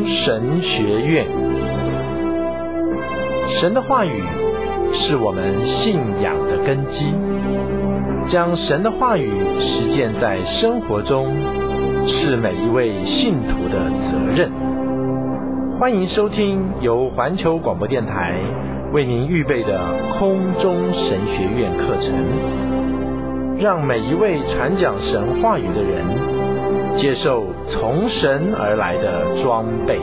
神学院。神的话语是我们信仰的根基，将神的话语实践在生活中，是每一位信徒的责任。欢迎收听由环球广播电台为您预备的空中神学院课程，让每一位传讲神话语的人接受从神而来的装备。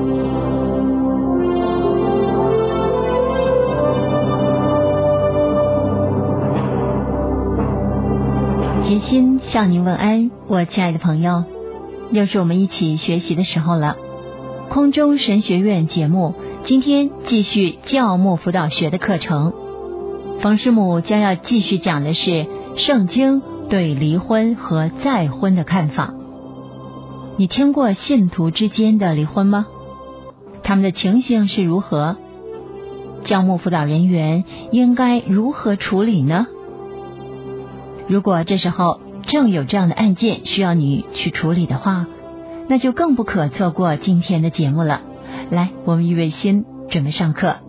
杰心向您问安，我亲爱的朋友，又是我们一起学习的时候了。空中神学院节目今天继续教牧辅导学的课程，冯师母将要继续讲的是圣经对离婚和再婚的看法。你听过信徒之间的离婚吗？他们的情形是如何？教牧辅导人员应该如何处理呢？如果这时候正有这样的案件需要你去处理的话，那就更不可错过今天的节目了。来，我们预备心，准备上课。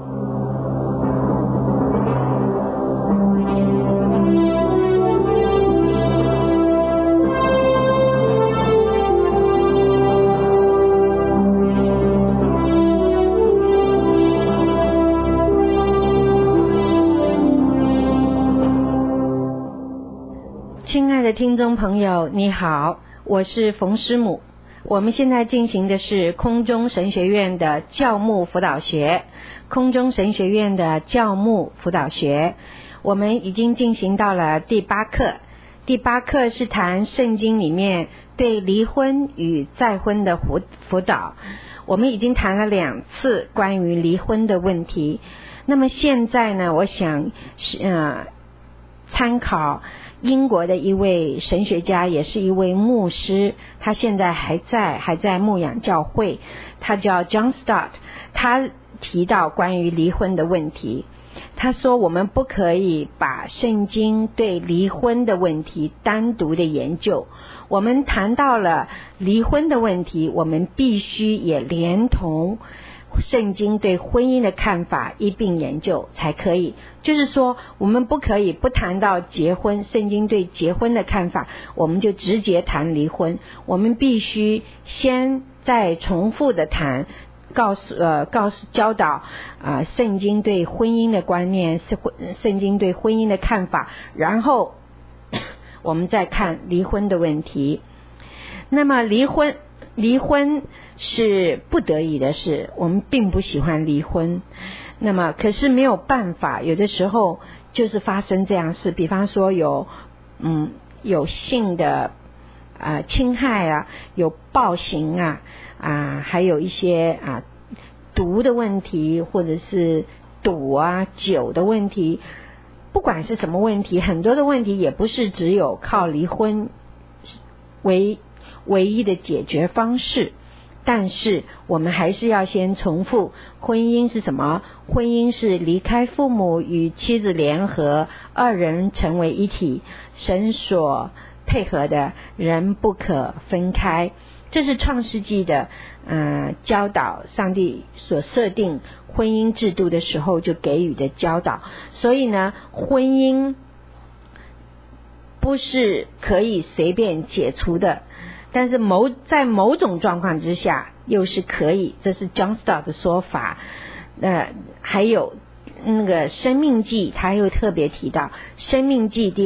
亲爱的听众朋友，你好，我是冯师母。我们现在进行的是空中神学院的教牧辅导学，空中神学院的教牧辅导学，我们已经进行到了第8课。第8课是谈圣经里面对离婚与再婚的辅导。我们已经谈了2次关于离婚的问题。那么现在呢，我想参考英国的一位神学家，也是一位牧师，他现在还在牧养教会，他叫 John Stott。 他提到关于离婚的问题，他说我们不可以把圣经对离婚的问题单独的研究，我们谈到了离婚的问题，我们必须也连同圣经对婚姻的看法一并研究才可以。就是说我们不可以不谈到结婚，圣经对结婚的看法我们就直接谈离婚，我们必须先再重复的谈，教导圣经对婚姻的观念，圣经对婚姻的看法，然后我们再看离婚的问题。那么离婚是不得已的事，我们并不喜欢离婚，那么可是没有办法，有的时候就是发生这样事，比方说有性的侵害啊，有暴行还有一些毒的问题，或者是赌酒的问题，不管是什么问题，很多的问题也不是只有靠离婚为唯一的解决方式。但是我们还是要先重复，婚姻是什么？婚姻是离开父母与妻子联合，2人成为一体，神所配合的人不可分开。这是创世纪的教导，上帝所设定婚姻制度的时候就给予的教导。所以呢，婚姻不是可以随便解除的，但是在某种状况之下又是可以，这是 John Stott 的说法。还有那个申命记，他又特别提到申命记第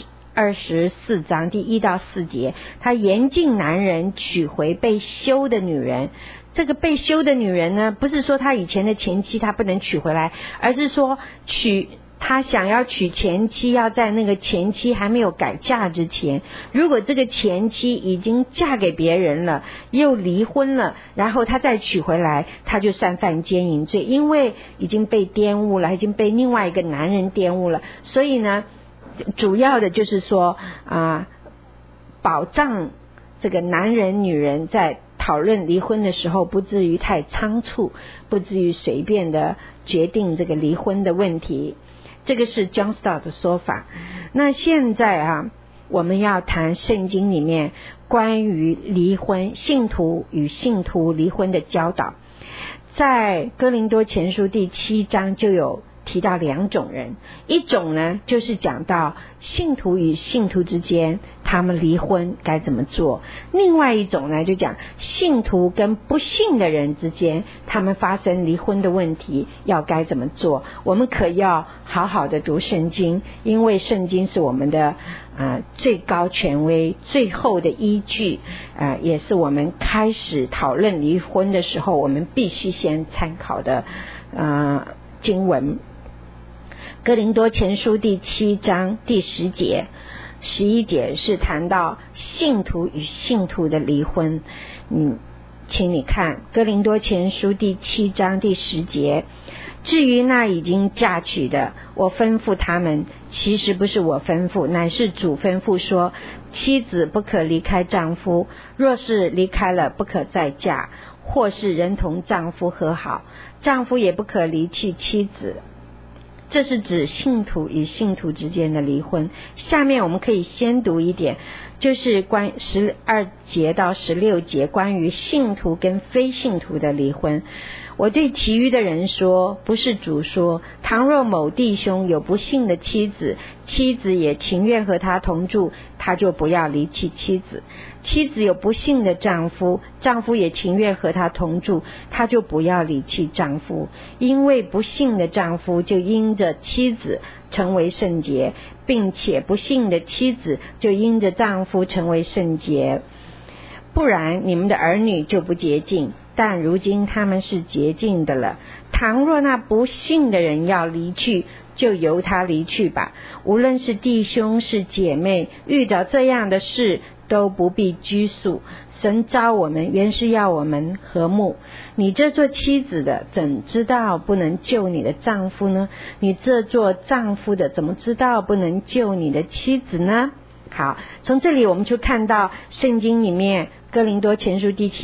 24章第1到4节，他严禁男人娶回被休的女人。这个被休的女人呢，不是说他以前的前妻他不能娶回来，而是说他想要娶前妻，要在那个前妻还没有改嫁之前，如果这个前妻已经嫁给别人了，又离婚了，然后他再娶回来，他就算犯奸淫罪，因为已经被玷污了，已经被另外一个男人玷污了。所以呢，主要的就是说保障这个男人女人在讨论离婚的时候不至于太仓促，不至于随便的决定这个离婚的问题。这个是 John Stott 的说法。那现在我们要谈圣经里面关于离婚，信徒与信徒离婚的教导。在哥林多前书第7章就有提到2种人，一种呢就是讲到信徒与信徒之间他们离婚该怎么做，另外一种呢就讲信徒跟不信的人之间他们发生离婚的问题要该怎么做。我们可要好好的读圣经，因为圣经是我们的最高权威最后的依据，也是我们开始讨论离婚的时候我们必须先参考的经文。哥林多前书第7章第10节11节是谈到信徒与信徒的离婚。请你看哥林多前书第7章第10节，至于那已经嫁娶的，我吩咐他们，其实不是我吩咐，乃是主吩咐说，妻子不可离开丈夫，若是离开了，不可再嫁，或是人同丈夫和好，丈夫也不可离弃妻子。这是指信徒与信徒之间的离婚。下面我们可以先读一点，就是关12节到16节关于信徒跟非信徒的离婚。我对其余的人说，不是主说，倘若某弟兄有不信的妻子，妻子也情愿和他同住，他就不要离弃妻子。妻子有不信的丈夫，丈夫也情愿和他同住，他就不要离弃丈夫。因为不信的丈夫就因着妻子成为圣洁，并且不信的妻子就因着丈夫成为圣洁。不然你们的儿女就不洁净，但如今他们是洁净的了。倘若那不信的人要离去，就由他离去吧。无论是弟兄是姐妹，遇到这样的事都不必拘束。神召我们原是要我们和睦。你这做妻子的怎知道不能救你的丈夫呢？你这做丈夫的怎么知道不能救你的妻子呢？好，从这里我们就看到圣经里面哥林多前书第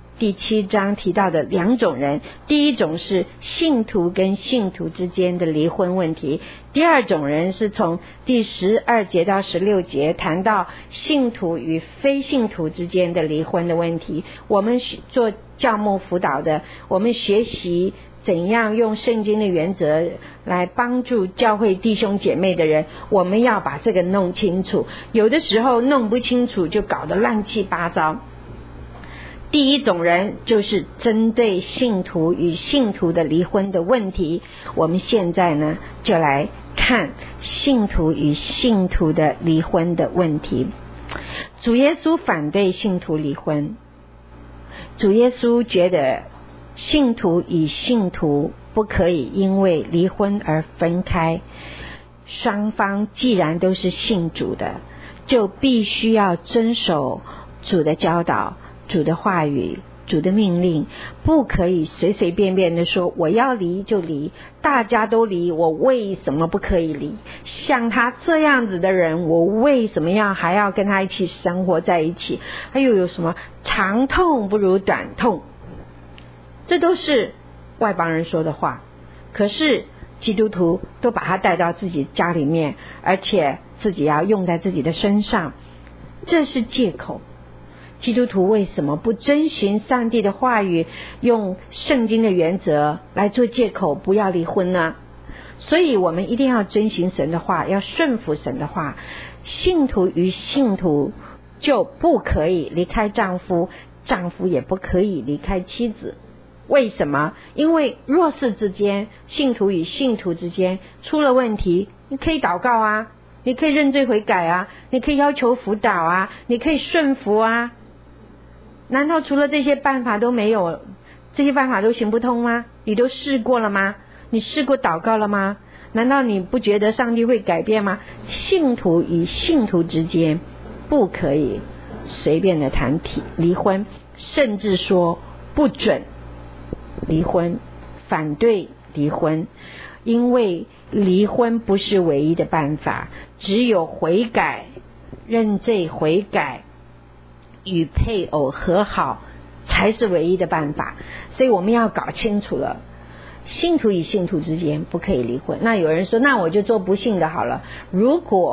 7章提到的2种人。第一种是信徒跟信徒之间的离婚问题，第二种人是从第12节到16节谈到信徒与非信徒之间的离婚的问题。我们做教牧辅导的，我们学习怎样用圣经的原则来帮助教会弟兄姐妹的人，我们要把这个弄清楚。有的时候弄不清楚就搞得乱七八糟。第一种人就是针对信徒与信徒的离婚的问题。我们现在呢就来看信徒与信徒的离婚的问题。主耶稣反对信徒离婚，主耶稣觉得信徒与信徒不可以因为离婚而分开，双方既然都是信主的，就必须要遵守主的教导，主的话语，主的命令，不可以随随便便的说我要离就离，大家都离，我为什么不可以离？像他这样子的人，我为什么还要跟他一起生活在一起？还有什么长痛不如短痛？这都是外邦人说的话，可是基督徒都把它带到自己家里面，而且自己要用在自己的身上，这是借口。基督徒为什么不遵循上帝的话语，用圣经的原则来做借口不要离婚呢？所以我们一定要遵循神的话，要顺服神的话。信徒与信徒就不可以离开丈夫，丈夫也不可以离开妻子。为什么？因为弱势之间，信徒与信徒之间出了问题，你可以祷告啊，你可以认罪悔改啊，你可以要求辅导啊，你可以顺服啊。难道除了这些办法都没有？这些办法都行不通吗？你都试过了吗？你试过祷告了吗？难道你不觉得上帝会改变吗？信徒与信徒之间不可以随便的谈离婚，甚至说不准离婚，反对离婚。因为离婚不是唯一的办法，只有悔改，认罪悔改，与配偶和好才是唯一的办法。所以我们要搞清楚了，信徒与信徒之间不可以离婚。那有人说，那我就做不信的好了。如果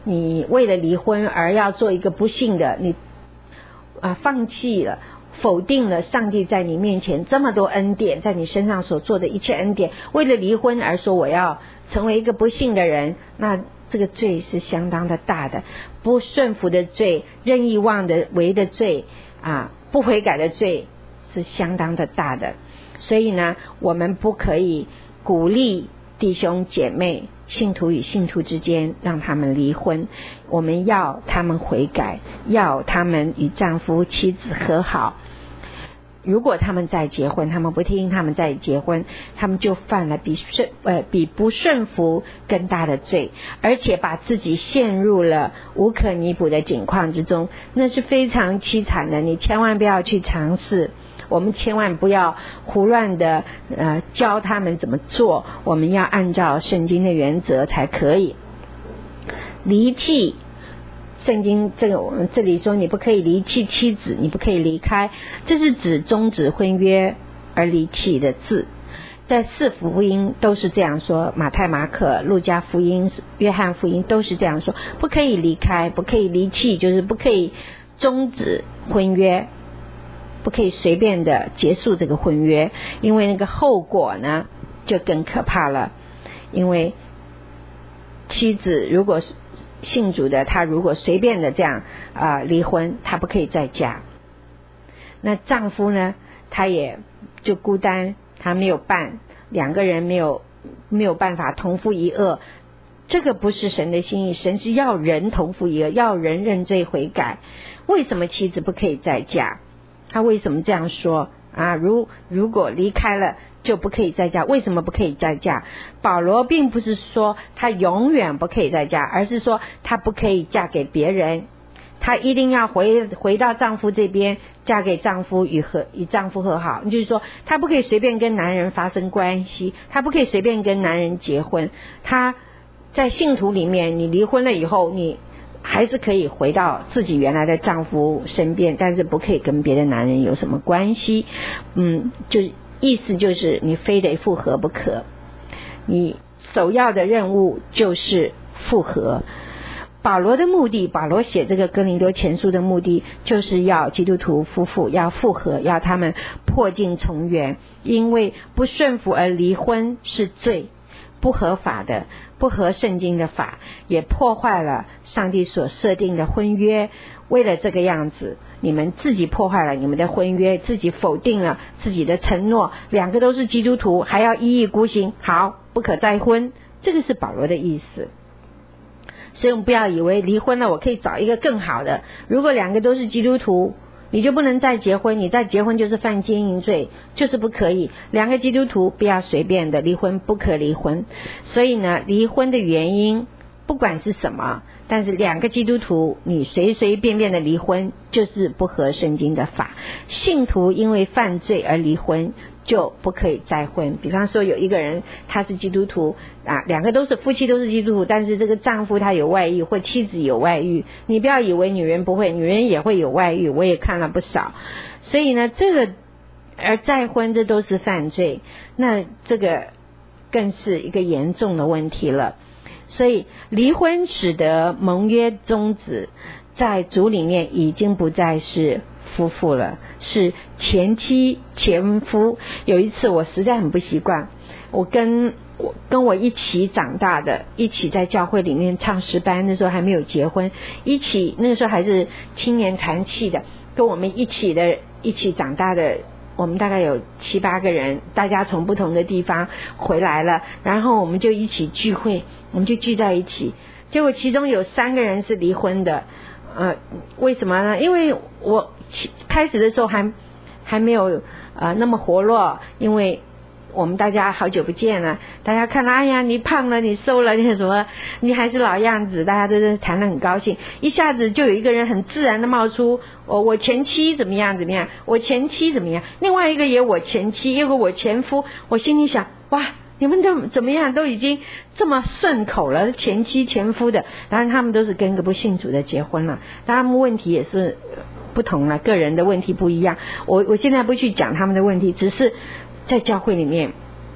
你为了离婚而要做一个不幸的，你放弃了，否定了上帝在你面前这么多恩典，在你身上所做的一切恩典，为了离婚而说我要成为一个不幸的人，那这个罪是相当的大的。不顺服的罪，任意妄为的罪不悔改的罪是相当的大的。所以呢，我们不可以鼓励弟兄姐妹，信徒与信徒之间让他们离婚，我们要他们悔改，要他们与丈夫妻子和好。如果他们再结婚，他们不听，他们再结婚，他们就犯了比不顺服更大的罪，而且把自己陷入了无可弥补的境况之中，那是非常凄惨的。你千万不要去尝试，我们千万不要胡乱的教他们怎么做，我们要按照圣经的原则才可以。离弃，圣经我们这里说你不可以离弃妻子，你不可以离开，这是指终止婚约而离弃的字。在四福音都是这样说，马太、马可、路加福音、约翰福音都是这样说，不可以离开，不可以离弃，就是不可以终止婚约，不可以随便的结束这个婚约，因为那个后果呢就更可怕了。因为妻子如果是信主的，他如果随便的这样离婚，他不可以再嫁。那丈夫呢，他也就孤单，他没有伴，两个人没有办法同父一轭，这个不是神的心意。神是要人同父一轭，要人认罪悔改。为什么妻子不可以再嫁？他为什么这样说如果离开了就不可以再嫁？为什么不可以再嫁？保罗并不是说他永远不可以再嫁，而是说他不可以嫁给别人，他一定要回到丈夫这边，嫁给丈夫，与丈夫和好。就是说他不可以随便跟男人发生关系，他不可以随便跟男人结婚。他在信徒里面，你离婚了以后，你还是可以回到自己原来的丈夫身边，但是不可以跟别的男人有什么关系。就意思就是你非得复合不可，你首要的任务就是复合。保罗的目的，保罗写这个哥林多前书的目的，就是要基督徒夫妇要复合，要他们破镜重圆。因为不顺服而离婚是罪，不合法的，不合圣经的法，也破坏了上帝所设定的婚约。为了这个样子，你们自己破坏了你们的婚约，自己否定了自己的承诺，两个都是基督徒还要一意孤行，好，不可再婚。这个是保罗的意思。所以我们不要以为离婚了我可以找一个更好的，如果两个都是基督徒，你就不能再结婚，你再结婚就是犯奸淫罪，就是不可以。两个基督徒不要随便的离婚，不可离婚。所以呢，离婚的原因不管是什么，但是两个基督徒你随随便便的离婚就是不合圣经的法。信徒因为犯罪而离婚就不可以再婚。比方说有一个人他是基督徒两个都是夫妻都是基督徒，但是这个丈夫他有外遇或妻子有外遇，你不要以为女人不会，女人也会有外遇，我也看了不少。所以呢，这个而再婚这都是犯罪，那这个更是一个严重的问题了。所以离婚使得盟约终止，在主里面已经不再是夫妇了，是前妻前夫。有一次我实在很不习惯，我跟我一起长大的，一起在教会里面唱诗班，那时候还没有结婚，一起那个时候还是青年团契的，跟我们一起长大的，我们大概有7、8个人，大家从不同的地方回来了，然后我们就一起聚会，我们就聚在一起。结果其中有3个人是离婚的，为什么呢？因为我开始的时候还没有那么活络，因为我们大家好久不见了，大家看了，哎呀，你胖了，你瘦了，你什么，你还是老样子，大家都是谈得很高兴。一下子就有一个人很自然的冒出，我前妻怎么样怎么样，我前妻怎么样，另外一个也我前妻，一个我前夫。我心里想，哇，你们都怎么样，都已经这么顺口了，前妻前夫的。当然他们都是跟个不信主的结婚了，他们问题也是不同了，个人的问题不一样。我现在不去讲他们的问题，只是在教会里面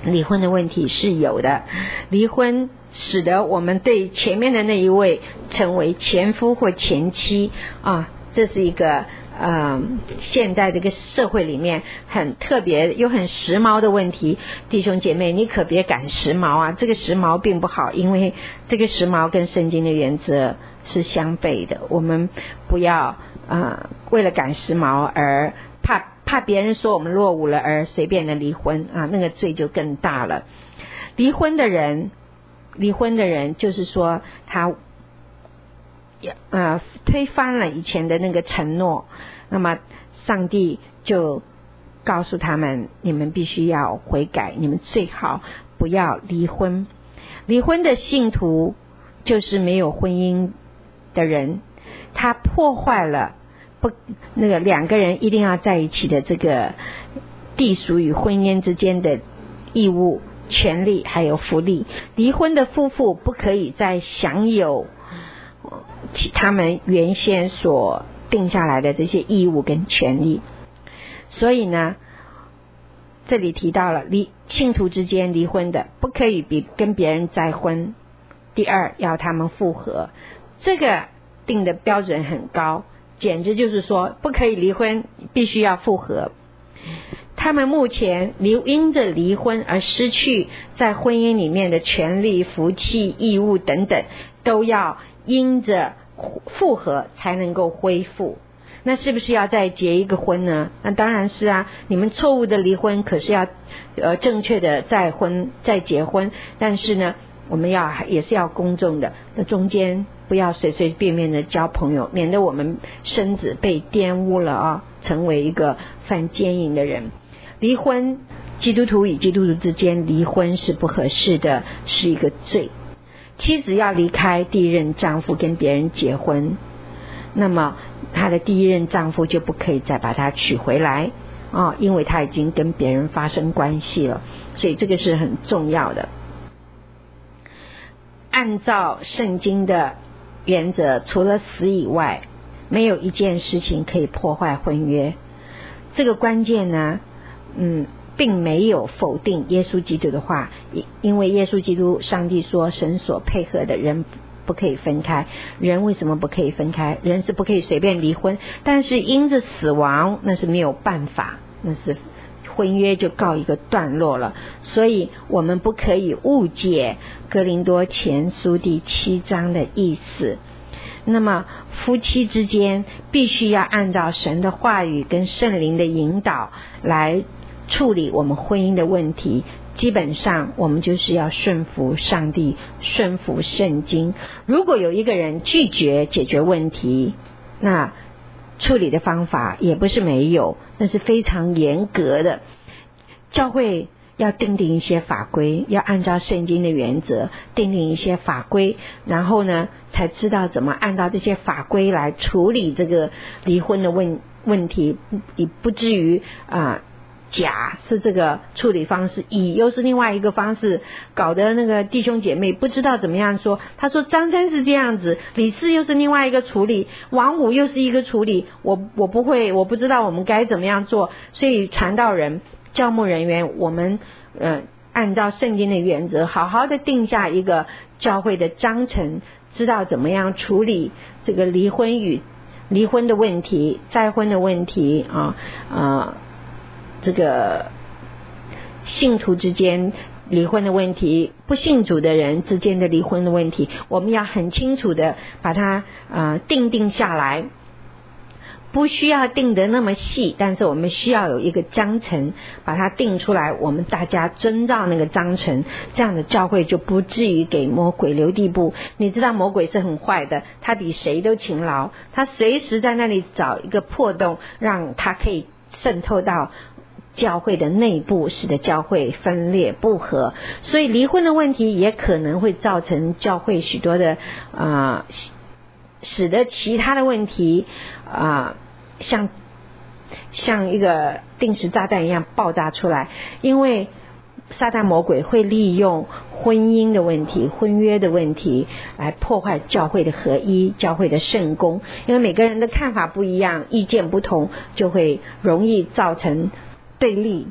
离婚的问题是有的，离婚使得我们对前面的那一位成为前夫或前妻啊，这是一个现在这个社会里面很特别又很时髦的问题。弟兄姐妹，你可别赶时髦啊，这个时髦并不好，因为这个时髦跟圣经的原则是相悖的。我们不要为了赶时髦而怕别人说我们落伍了而随便的离婚啊，那个罪就更大了。离婚的人就是说他推翻了以前的那个承诺，那么上帝就告诉他们，你们必须要悔改，你们最好不要离婚。离婚的信徒就是没有婚姻的人，他破坏了那个两个人一定要在一起的这个隶属于婚姻之间的义务、权利还有福利。离婚的夫妇不可以再享有他们原先所定下来的这些义务跟权利。所以呢，这里提到了信徒之间离婚的不可以跟别人再婚。第二，要他们复合，这个定的标准很高，简直就是说不可以离婚，必须要复合。他们目前因着离婚而失去在婚姻里面的权利、福气、义务等等，都要因着复合才能够恢复。那是不是要再结一个婚呢？那当然是啊，你们错误的离婚，可是要正确的再结婚。但是呢，我们也是要公正的，那中间不要随随便便的交朋友，免得我们身子被玷污了啊，成为一个犯奸淫的人。离婚，基督徒与基督徒之间离婚是不合适的，是一个罪。妻子要离开第一任丈夫跟别人结婚，那么她的第一任丈夫就不可以再把她娶回来啊，因为她已经跟别人发生关系了，所以这个是很重要的。按照圣经的原则，除了死以外，没有一件事情可以破坏婚约。这个关键呢，并没有否定耶稣基督的话，因为耶稣基督上帝说神所配合的人不可以分开。人为什么不可以分开？人是不可以随便离婚，但是因着死亡那是没有办法，那是婚约就告一个段落了。所以我们不可以误解哥林多前书第7章的意思。那么夫妻之间必须要按照神的话语跟圣灵的引导来处理我们婚姻的问题。基本上我们就是要顺服上帝，顺服圣经。如果有一个人拒绝解决问题，那处理的方法也不是没有，那是非常严格的。教会要订定一些法规，要按照圣经的原则订定一些法规，然后呢才知道怎么按照这些法规来处理这个离婚的问题，也不至于甲是这个处理方式，乙又是另外一个方式，搞得那个弟兄姐妹不知道怎么样说。他说张三是这样子，李四又是另外一个处理，王五又是一个处理，我不会，我不知道我们该怎么样做。所以传道人、教牧人员，我们按照圣经的原则好好的定下一个教会的章程，知道怎么样处理这个离婚的问题、再婚的问题这个信徒之间离婚的问题，不信主的人之间的离婚的问题，我们要很清楚的把它定下来。不需要定得那么细，但是我们需要有一个章程把它定出来，我们大家遵照那个章程，这样的教会就不至于给魔鬼留地步。你知道魔鬼是很坏的，他比谁都勤劳，他随时在那里找一个破洞，让他可以渗透到教会的内部，使得教会分裂不合。所以离婚的问题也可能会造成教会许多的使得其他的问题像一个定时炸弹一样爆炸出来。因为撒旦魔鬼会利用婚姻的问题、婚约的问题来破坏教会的合一、教会的圣工。因为每个人的看法不一样，意见不同，就会容易造成对立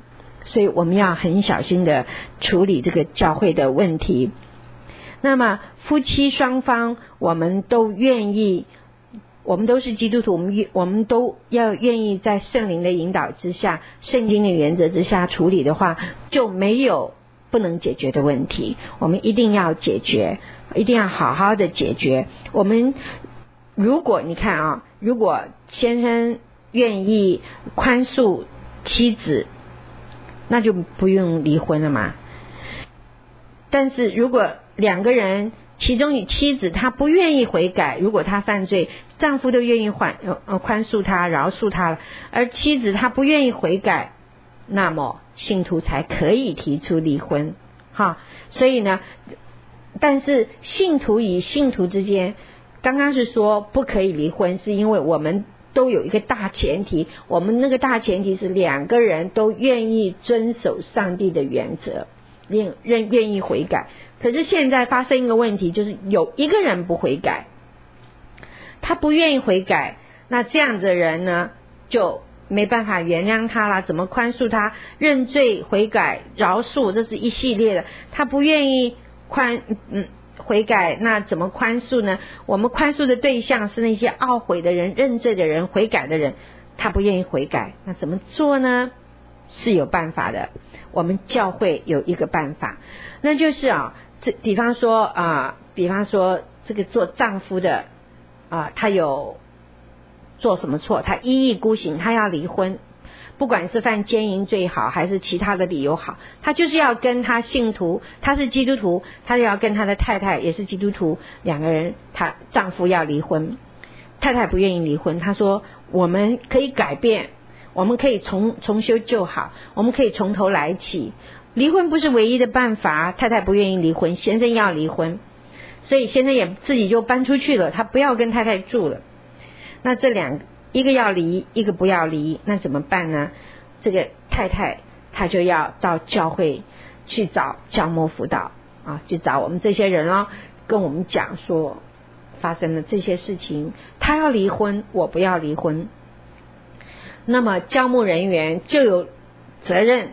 所以我们要很小心的处理这个教会的问题。那么夫妻双方我们都愿意，我们都是基督徒，我们都要愿意在圣灵的引导之下，圣经的原则之下处理的话，就没有不能解决的问题。我们一定要解决，一定要好好的解决。我们如果你看啊，如果先生愿意宽恕妻子，那就不用离婚了嘛。但是如果两个人其中你妻子她不愿意悔改，如果她犯罪，丈夫都愿意宽恕她饶恕她了，而妻子她不愿意悔改，那么信徒才可以提出离婚哈。所以呢，但是信徒与信徒之间，刚刚是说不可以离婚，是因为我们都有一个大前提，我们那个大前提是两个人都愿意遵守上帝的原则，愿意悔改。可是现在发生一个问题，就是有一个人不悔改，他不愿意悔改，那这样的人呢就没办法原谅他了，怎么宽恕他？认罪悔改饶恕，这是一系列的。他不愿意悔改，那怎么宽恕呢？我们宽恕的对象是那些懊悔的人、认罪的人、悔改的人，他不愿意悔改，那怎么做呢？是有办法的。我们教会有一个办法，那就是比方说这个做丈夫的他有做什么错，他一意孤行，他要离婚，不管是犯奸淫罪好还是其他的理由好，他就是要跟他信徒，他是基督徒，他要跟他的太太也是基督徒，两个人他丈夫要离婚，太太不愿意离婚，他说我们可以改变，我们可以重修旧好，我们可以从头来起，离婚不是唯一的办法，太太不愿意离婚，先生要离婚，所以先生也自己就搬出去了，他不要跟太太住了。那这一个要离，一个不要离，那怎么办呢？这个太太她就要到教会去找教牧辅导去找我们这些人跟我们讲说发生了这些事情，他要离婚，我不要离婚。那么教牧人员就有责任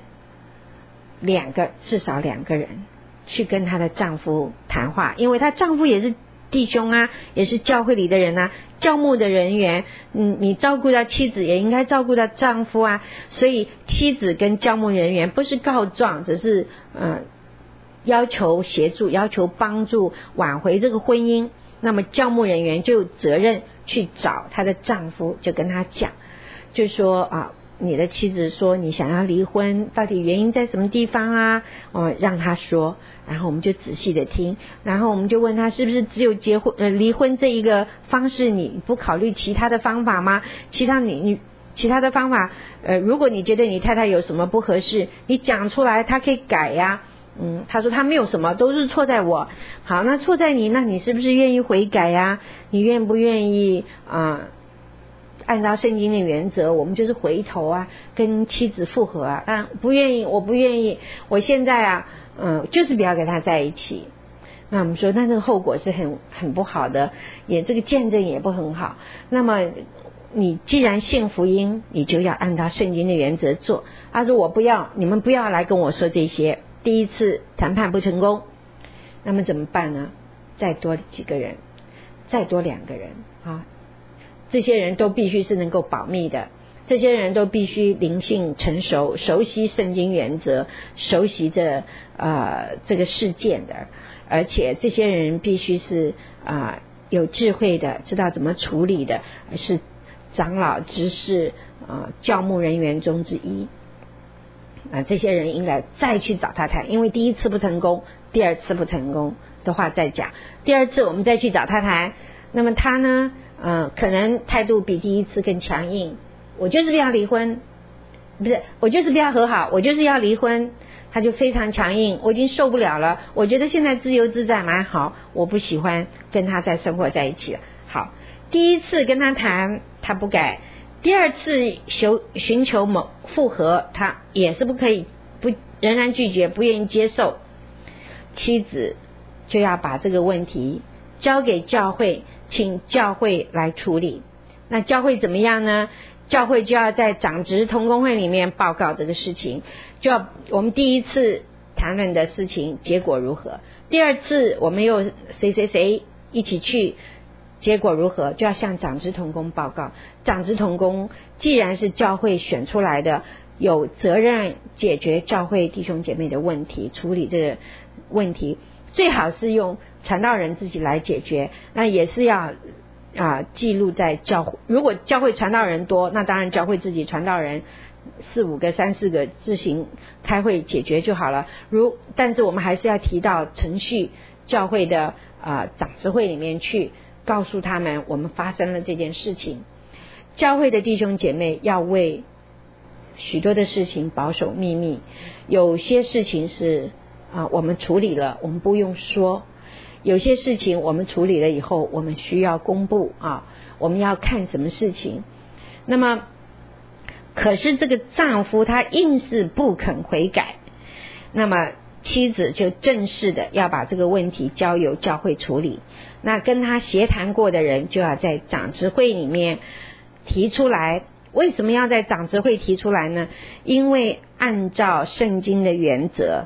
至少两个人去跟她的丈夫谈话，因为她丈夫也是弟兄也是教会里的人教牧的人员，你照顾到妻子也应该照顾到丈夫所以妻子跟教牧人员不是告状，只是要求协助，要求帮助挽回这个婚姻。那么教牧人员就有责任去找她的丈夫，就跟他讲，就说你的妻子说你想要离婚，到底原因在什么地方让他说，然后我们就仔细的听，然后我们就问他是不是只有离婚这一个方式，你不考虑其他的方法吗？其他的方法如果你觉得你太太有什么不合适，你讲出来，她可以改他说他没有什么，都是错在我。好，那错在你，那你是不是愿意悔改你愿不愿意按照圣经的原则，我们就是回头跟妻子复合不愿意，我不愿意，我现在就是不要跟他在一起。那我们说那这个后果是很不好的，也这个见证也不很好。那么你既然信福音，你就要按照圣经的原则做。他说我不要，你们不要来跟我说这些。第一次谈判不成功，那么怎么办呢？再多几个人，再多2个人这些人都必须是能够保密的，这些人都必须灵性成熟，熟悉圣经原则，熟悉这个事件的，而且这些人必须是有智慧的，知道怎么处理的，是长老执事教牧人员中之一这些人应该再去找他谈，因为第一次不成功，第二次不成功的话再讲，第二次我们再去找他谈，那么他呢可能态度比第一次更强硬，我就是不要离婚，不是，我就是不要和好，我就是要离婚，他就非常强硬，我已经受不了了，我觉得现在自由自在蛮好，我不喜欢跟他再生活在一起了。好，第一次跟他谈他不改，第二次寻求复合，他也是不可以，仍然拒绝，不愿意接受，妻子就要把这个问题交给教会，请教会来处理。那教会怎么样呢？ 教会就要在长执同工会里面报告这个事情，就要我们第一次谈论的事情结果如何，第二次我们又谁一起去，结果如何，就要向长执同工报告。长执同工既然是教会选出来的，有责任解决教会弟兄姐妹的问题，处理这个问题，最好是用传道人自己来解决，那也是要记录在教会。如果教会传道人多，那当然教会自己传道人4-5个3-4个自行开会解决就好了。但是我们还是要提到程序，教会的长执会里面去告诉他们我们发生了这件事情。教会的弟兄姐妹要为许多的事情保守秘密，有些事情是我们处理了，我们不用说，有些事情我们处理了以后我们需要公布我们要看什么事情。那么可是这个丈夫他硬是不肯悔改，那么妻子就正式的要把这个问题交由教会处理。那跟他协谈过的人就要在长执会里面提出来。为什么要在长执会提出来呢？因为按照圣经的原则，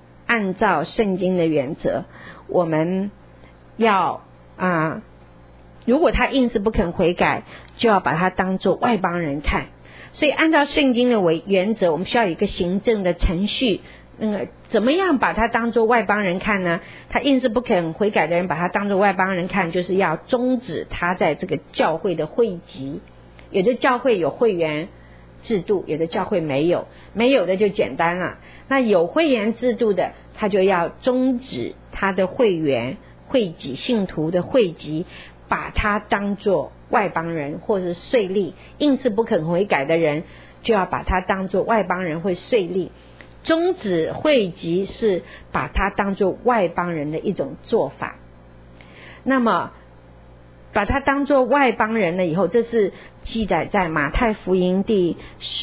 我们要如果他硬是不肯悔改，就要把他当作外邦人看。所以按照圣经的原则，我们需要有一个行政的程序，怎么样把他当作外邦人看呢？他硬是不肯悔改的人，把他当作外邦人看，就是要终止他在这个教会的会籍。有的教会有会员制度，有的教会没有的就简单了。那有会员制度的，他就要终止他的会员会籍，信徒的会籍，把他当作外邦人或是税吏。硬是不肯悔改的人，就要把他当作外邦人或税吏。终止会籍是把他当作外邦人的一种做法。那么把他当作外邦人了以后，这是记载在马太福音第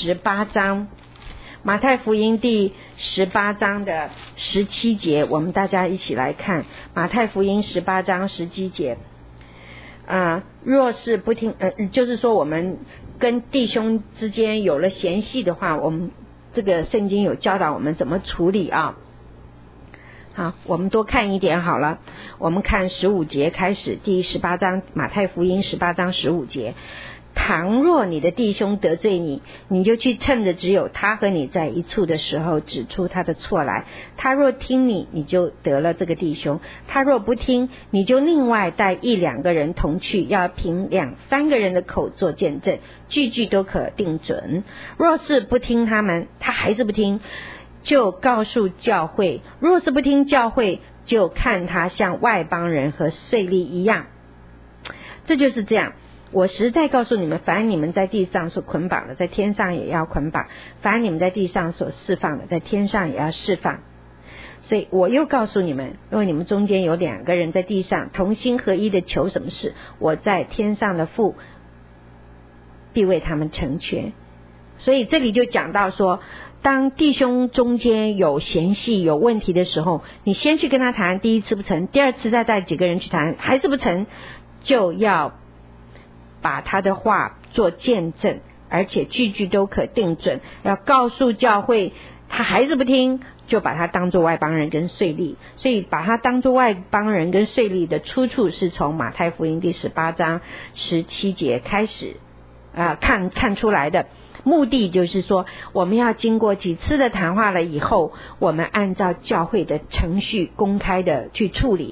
18章，马太福音第18章的17节，我们大家一起来看马太福音18章17节。若是不听，就是说我们跟弟兄之间有了嫌隙的话，我们这个圣经有教导我们怎么处理好，我们多看一点好了。我们看15节开始，第18章马太福音18章15节。倘若你的弟兄得罪你，你就去趁着只有他和你在一处的时候指出他的错来。他若听你，你就得了这个弟兄；他若不听，你就另外带1-2个人同去，要凭2-3个人的口做见证，句句都可定准。若是不听他们，他还是不听，就告诉教会；若是不听教会，就看他像外邦人和税吏一样。这就是这样。我实在告诉你们，凡你们在地上所捆绑的，在天上也要捆绑；凡你们在地上所释放的，在天上也要释放。所以我又告诉你们，如果你们中间有2个人在地上同心合一的求什么事，我在天上的父必为他们成全。所以这里就讲到说，当弟兄中间有嫌隙有问题的时候，你先去跟他谈，第一次不成，第二次再带几个人去谈，还是不成，就要把他的话做见证，而且句句都可定准，要告诉教会。他还是不听，就把他当作外邦人跟税吏。所以把他当作外邦人跟税吏的出处是从马太福音第18章17节开始看出来的。目的就是说，我们要经过几次的谈话了以后，我们按照教会的程序公开的去处理。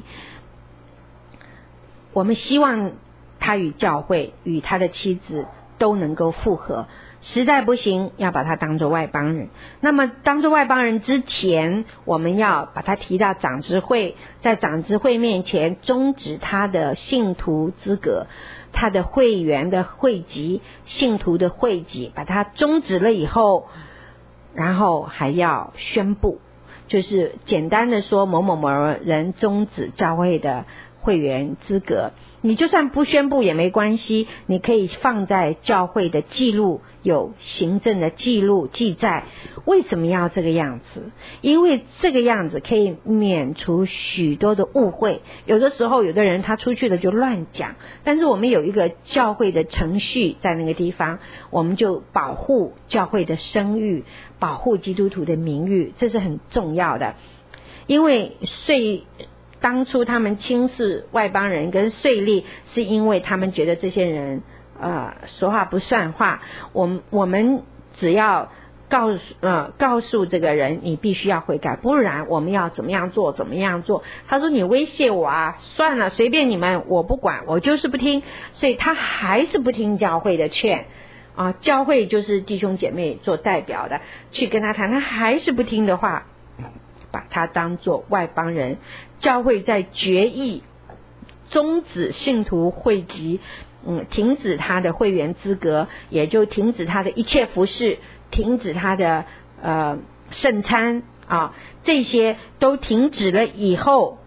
我们希望他与教会与他的妻子都能够复合，实在不行要把他当作外邦人。那么当作外邦人之前，我们要把他提到长执会，在长执会面前终止他的信徒资格，他的会员的会籍，信徒的会籍，把他终止了以后，然后还要宣布，就是简单的说某某某人终止教会的会员资格。你就算不宣布也没关系，你可以放在教会的记录，有行政的记录记载。为什么要这个样子？因为这个样子可以免除许多的误会。有的时候有的人他出去了就乱讲，但是我们有一个教会的程序在那个地方，我们就保护教会的声誉，保护基督徒的名誉，这是很重要的。因为当初他们轻视外邦人跟税吏，是因为他们觉得这些人说话不算话。我们只要告诉这个人你必须要悔改，不然我们要怎么样做。他说你威胁我啊，算了，随便你们，我不管，我就是不听。所以他还是不听教会的劝教会就是弟兄姐妹做代表的去跟他谈，他还是不听的话，把他当作外邦人。教会在决议终止信徒会籍，停止他的会员资格，也就停止他的一切服事，停止他的圣餐这些都停止了以后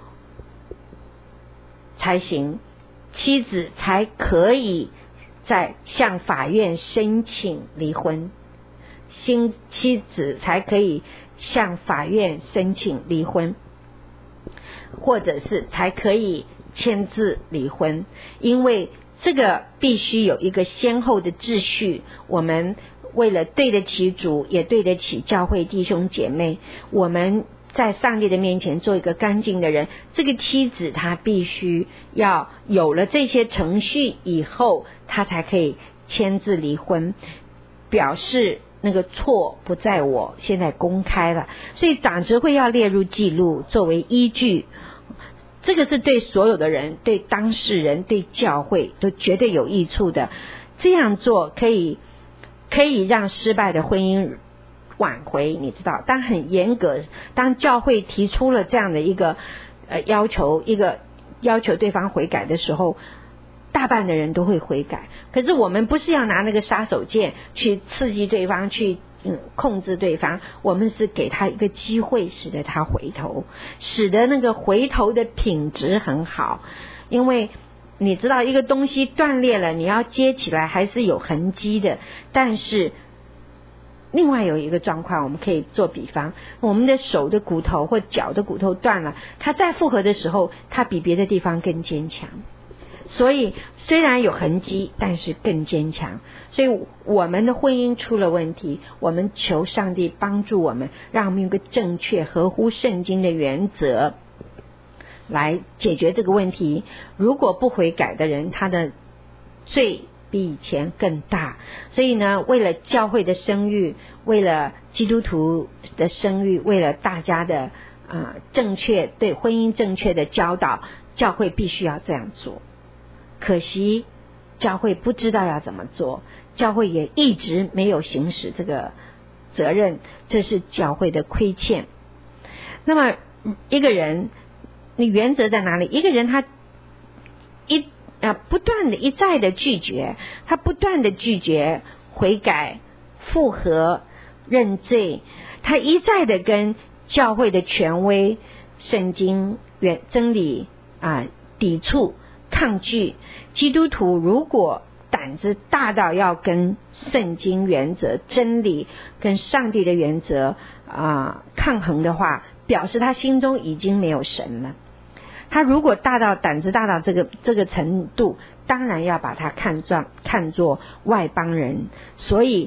才行，妻子才可以再向法院申请离婚，妻子才可以向法院申请离婚，或者是才可以签字离婚。因为这个必须有一个先后的秩序，我们为了对得起主，也对得起教会弟兄姐妹，我们在上帝的面前做一个干净的人。这个妻子她必须要有了这些程序以后，她才可以签字离婚，表示那个错不在我，现在公开了。所以长执会要列入记录作为依据，这个是对所有的人，对当事人，对教会都绝对有益处的。这样做可以让失败的婚姻挽回。你知道，当很严格，当教会提出了这样的一个要求对方悔改的时候，大半的人都会悔改。可是我们不是要拿那个杀手锏去刺激对方，去控制对方，我们是给他一个机会，使得他回头，使得那个回头的品质很好。因为你知道，一个东西断裂了，你要接起来还是有痕迹的。但是另外有一个状况，我们可以做比方，我们的手的骨头或脚的骨头断了，它再复合的时候，它比别的地方更坚强。所以虽然有痕迹，但是更坚强。所以我们的婚姻出了问题，我们求上帝帮助我们，让我们有个正确合乎圣经的原则来解决这个问题。如果不悔改的人，他的罪比以前更大。所以呢，为了教会的声誉，为了基督徒的声誉，为了大家的正确对婚姻正确的教导，教会必须要这样做。可惜教会不知道要怎么做，教会也一直没有行使这个责任，这是教会的亏欠。那么一个人，你原则在哪里？一个人他不断的一再的拒绝，他不断的拒绝悔改、复合、认罪，他一再的跟教会的权威、圣经、真理抵触、抗拒。基督徒如果胆子大到要跟圣经原则、真理跟上帝的原则抗衡的话，表示他心中已经没有神了。他如果胆子大到这个程度，当然要把他看作外邦人。所以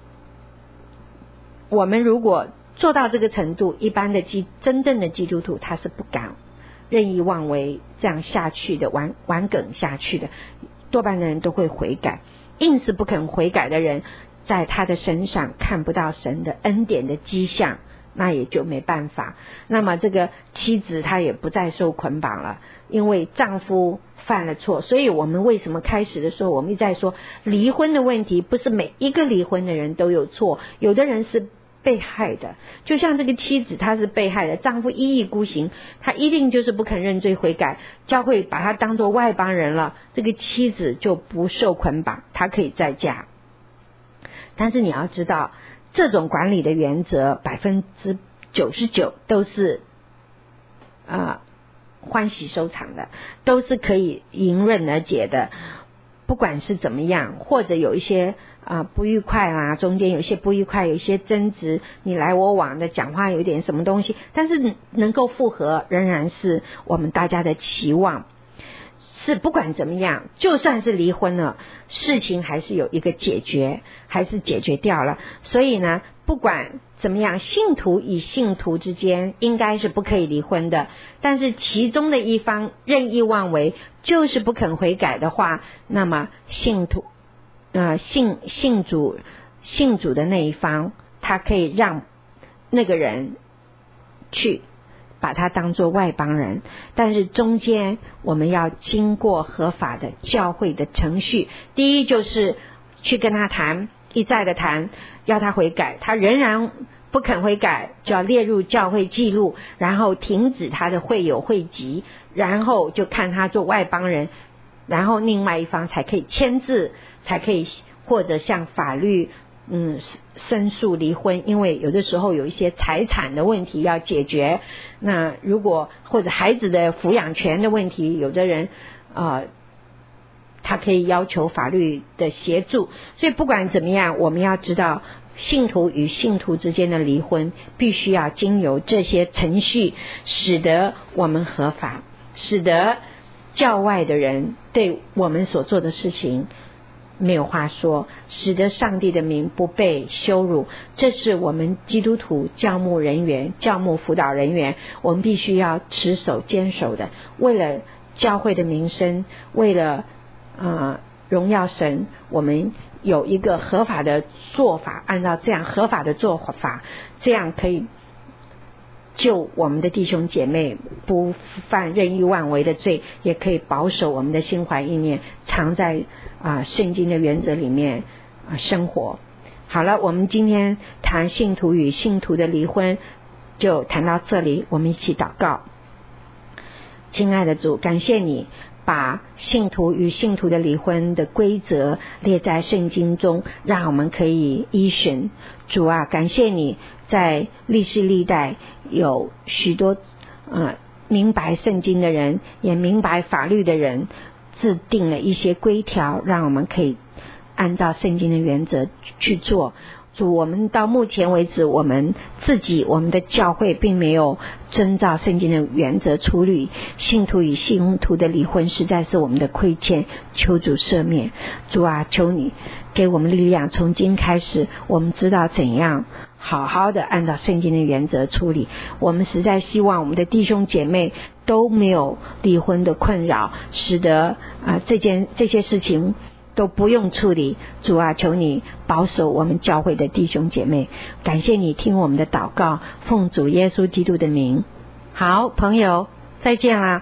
我们如果做到这个程度，一般的真正的基督徒他是不敢任意妄为这样下去的，玩梗下去的，多半的人都会悔改。硬是不肯悔改的人，在他的身上看不到神的恩典的迹象，那也就没办法。那么这个妻子她也不再受捆绑了，因为丈夫犯了错。所以我们为什么开始的时候我们一再说，离婚的问题不是每一个离婚的人都有错，有的人是被害的。就像这个妻子她是被害的，丈夫一意孤行，他一定就是不肯认罪悔改，教会把他当作外邦人了，这个妻子就不受捆绑，她可以再嫁。但是你要知道，这种管理的原则99%都是欢喜收场的，都是可以迎刃而解的。不管是怎么样，或者有一些不愉快啦，中间有一些不愉快，有一些争执，你来我往的讲话有点什么东西，但是能够复合仍然是我们大家的期望。是不管怎么样，就算是离婚了，事情还是有一个解决，还是解决掉了。所以呢，不管怎么样，信徒与信徒之间应该是不可以离婚的，但是其中的一方任意妄为，就是不肯悔改的话，那么信主的那一方，他可以让那个人去把他当作外邦人，但是中间我们要经过合法的教会的程序。第一就是去跟他谈，一再的谈，要他悔改，他仍然不肯悔改，就要列入教会记录，然后停止他的会友会籍，然后就看他做外邦人，然后另外一方才可以签字，才可以或者向法律申诉离婚。因为有的时候有一些财产的问题要解决，那如果或者孩子的抚养权的问题，有的人他可以要求法律的协助。所以不管怎么样，我们要知道信徒与信徒之间的离婚必须要经由这些程序，使得我们合法，使得教外的人对我们所做的事情没有话说，使得上帝的名不被羞辱。这是我们基督徒教牧人员、教牧辅导人员我们必须要持守坚守的。为了教会的名声，为了荣耀神，我们有一个合法的做法，按照这样合法的做法，这样可以救我们的弟兄姐妹不犯任意妄为的罪，也可以保守我们的心怀意念藏在圣经的原则里面生活。好了，我们今天谈信徒与信徒的离婚就谈到这里，我们一起祷告。亲爱的主，感谢你把信徒与信徒的离婚的规则列在圣经中，让我们可以依循。主啊，感谢你在历世历代有许多明白圣经的人，也明白法律的人，制定了一些规条，让我们可以按照圣经的原则去做。主，我们到目前为止，我们的教会并没有遵照圣经的原则处理信徒与信徒的离婚，实在是我们的亏欠，求主赦免。主啊，求你给我们力量，从今开始我们知道怎样好好的按照圣经的原则处理。我们实在希望我们的弟兄姐妹都没有离婚的困扰，使得这些事情都不用处理。主啊，求你保守我们教会的弟兄姐妹。感谢你听我们的祷告，奉主耶稣基督的名。好，朋友，再见啦。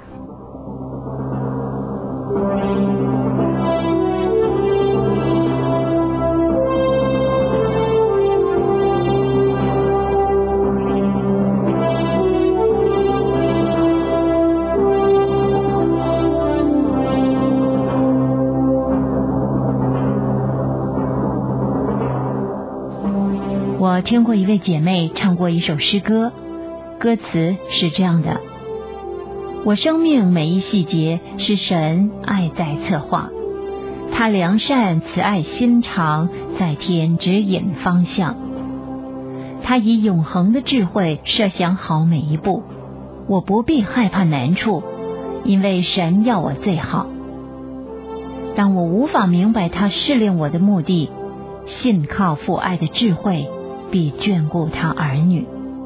我听过一位姐妹唱过一首诗歌，歌词是这样的：我生命每一细节是神爱在策划，他良善慈爱心肠在天指引方向，他以永恒的智慧设想好每一步，我不必害怕难处，因为神要我最好。当我无法明白他试炼我的目的，信靠父爱的智慧必眷顾他儿女。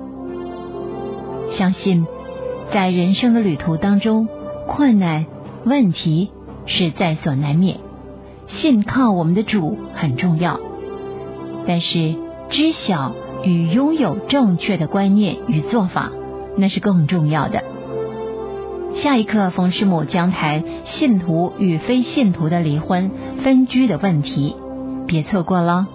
相信在人生的旅途当中，困难问题是在所难免，信靠我们的主很重要，但是知晓与拥有正确的观念与做法，那是更重要的。下一课冯师母将谈信徒与非信徒的离婚分居的问题，别错过了。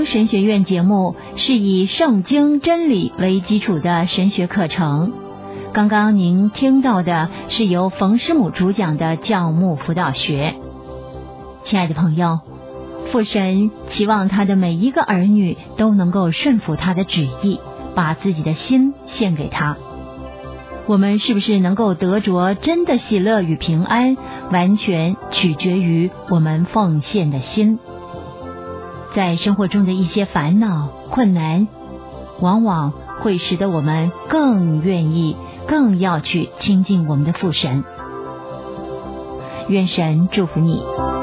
神学院节目是以圣经真理为基础的神学课程。刚刚您听到的是由冯师母主讲的教牧辅导学。亲爱的朋友，父神期望他的每一个儿女都能够顺服他的旨意，把自己的心献给他。我们是不是能够得着真的喜乐与平安，完全取决于我们奉献的心。在生活中的一些烦恼、困难，往往会使得我们更愿意、更要去亲近我们的父神。愿神祝福你。